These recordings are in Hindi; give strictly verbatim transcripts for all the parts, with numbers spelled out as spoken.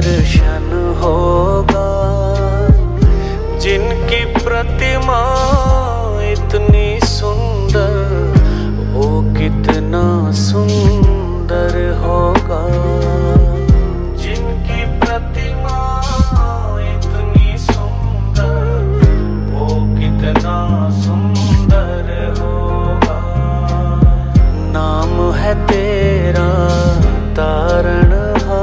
दर्शन होगा। जिनकी प्रतिमा इतनी सुंदर, वो कितना सुंदर होगा। जिनकी प्रतिमा इतनी सुंदर, वो कितना सुंदर होगा। नाम है तेरा तारणहारा।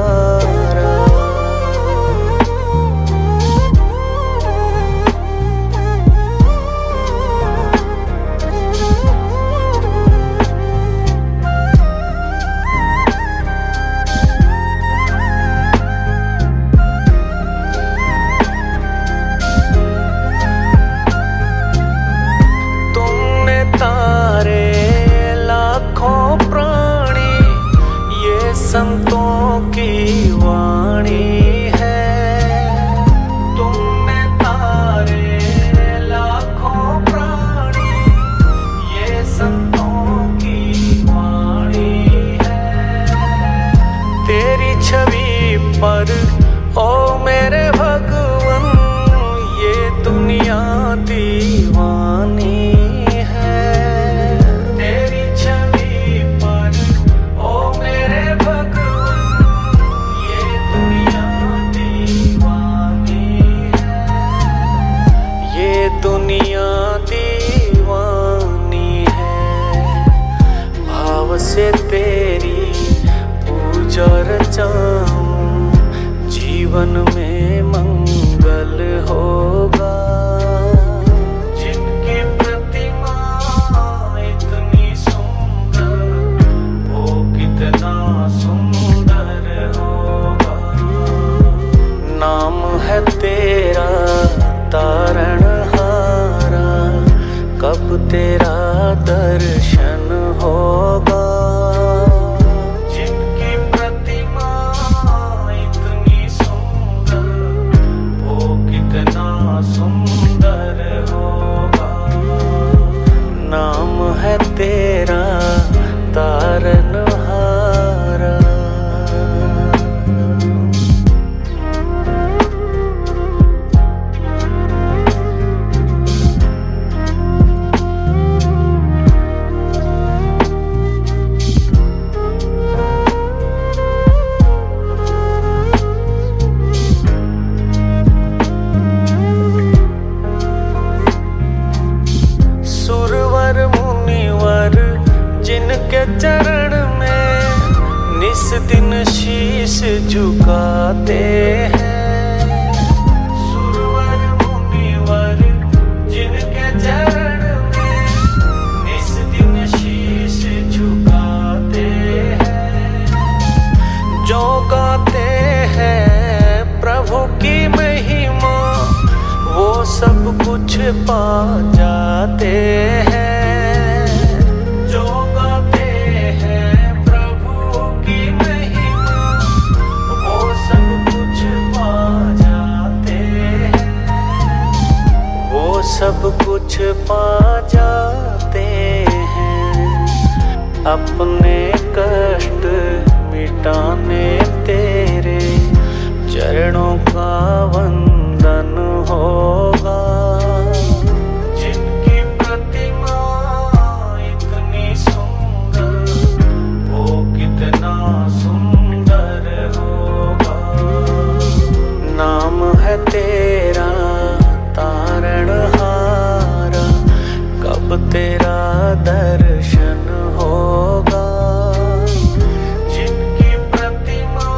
संतों की वाणी है, तुमने तारे लाखों प्राणी, ये संतों की वाणी है। तेरी छवि पर ओ मेरे भगवन, ये दुनिया दीवानी दुनिया दीवानी है। भाव से तेरी पूजा रचाऊं, जीवन में मंगल होगा। जिनकी प्रतिमा इतनी सुंदर, वो कितना सुंदर होगा। नाम है तेरा तारणहारा, कब तेरा दर्शन होगा। जिनकी प्रतिमा इतनी सुंदर, वो कितना सुंदर होगा। नाम है तेरा तारणहारा। जिनके चरण में निस दिन शीश झुकाते हैं। सुरवर मुनिवर जिनके चरण में निस दिन शीश झुकाते हैं। जो गाते हैं प्रभु की महिमा, वो सब कुछ पा जाते हैं। सब कुछ पा जाते हैं। अपने कष्ट मिटाने तेरे चरणों का वंदन होगा। जिनकी प्रतिमा इतनी सुंदर, वो कितना सुंदर होगा। नाम है तेरा तारणहारा, कब तेरा दर्शन होगा। जिनकी प्रतिमा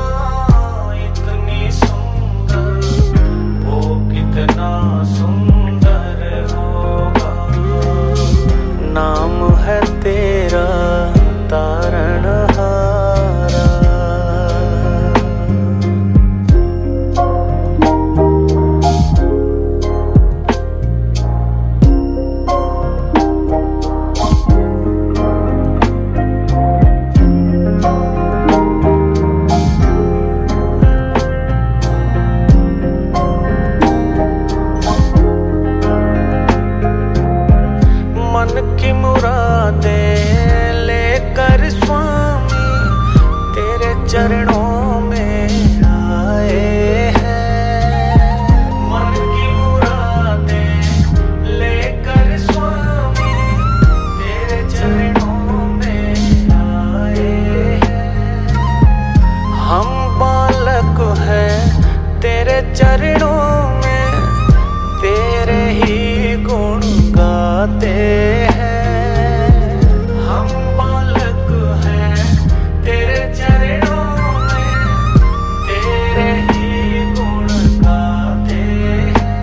चरणों में तेरे ही गुण गाते हैं। हम बालक हैं तेरे चरणों में तेरे ही गुण गाते हैं।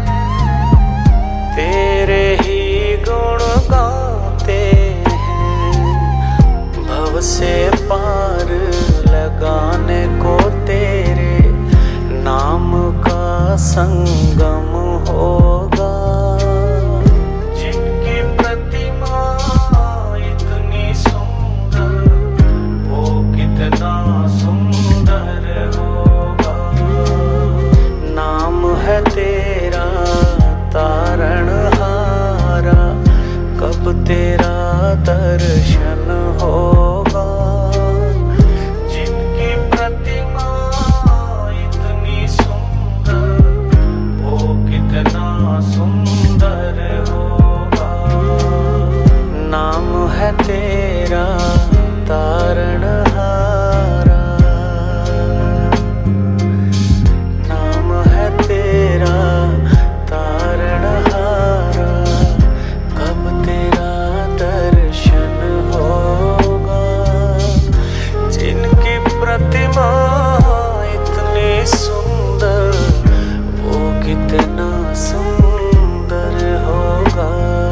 तेरे ही गुण गाते हैं। भव से पार लगाने को तेरे नाम का संगम होगा। जिनकी प्रतिमा इतनी सुंदर वो कितना सुंदर होगा। नाम है तेरा तारणहारा, कब तेरा दर्शन होगा। जिनकी प्रतिमा इतनी सुंदर वो कितना सुंदर होगा। नाम है तेरा तारणहारा, नाम है तेरा तारणहारा, कब तेरा दर्शन होगा। जिनकी प्रतिमा इतनी सुंदर वो कितना सुंदर होगा।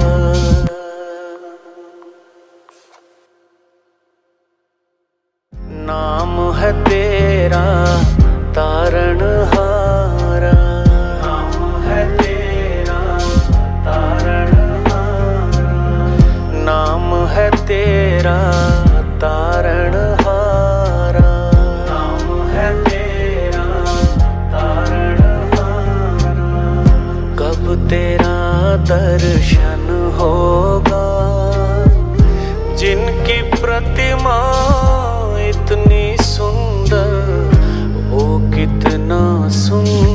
नाम है तेरा तारणहारा, नाम है तेरा तारणहारा, नाम है तेरा तारणहारा, नाम है तेरा तारणहारा, कब तेरा दर्शन होगा। जिनकी प्रतिमा इतनी सुंदर वो कितना सुंदर